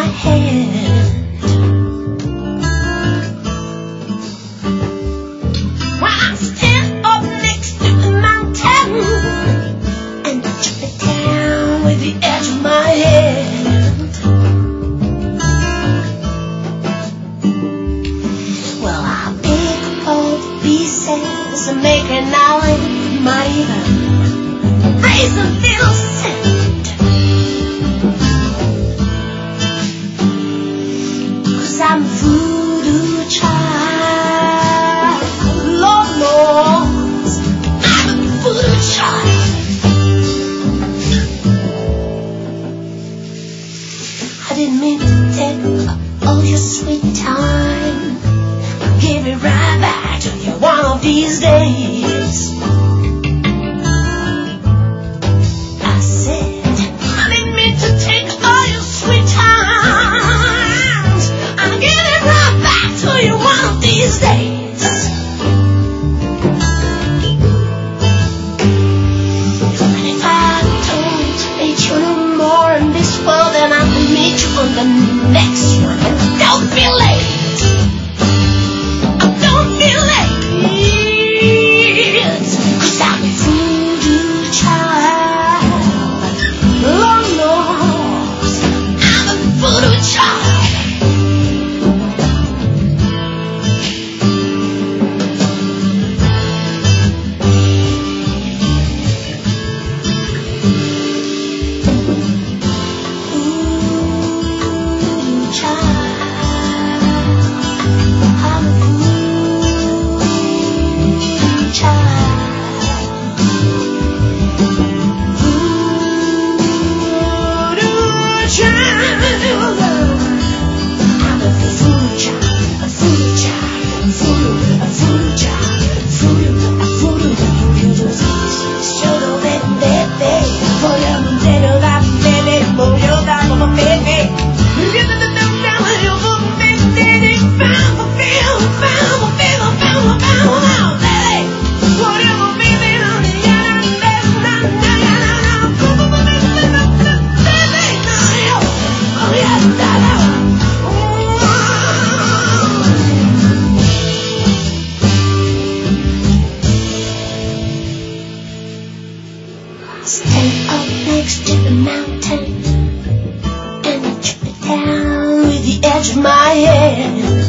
hand. When I stand up next to the mountain and chop it down with the edge of my hand. Well, I'll pick all the pieces and make an island. Might even raise a little sand. 'Cause I'm a voodoo child. Lord knows I'm a voodoo child. I didn't mean to take all your sweet time. I'll give it right back to you one of these days. I said, I didn't mean to take all your sweet times. I'll give it right back to you one of these days. And if I don't meet you no more in this world, then I'll meet you on the next one. And don't be late. Don't be late. 'Cause I'm a voodoo child. Lord knows I'm a voodoo child. Voodoo child. I'm a voodoo child. Voodoo child. I'm a voodoo child. A voodoo child. A voodoo child. Voodoo. Solo vendete. Vogliamo intero da bene. Voglio da come bene. Stand up next to the mountain and chop it down with the edge of my hand.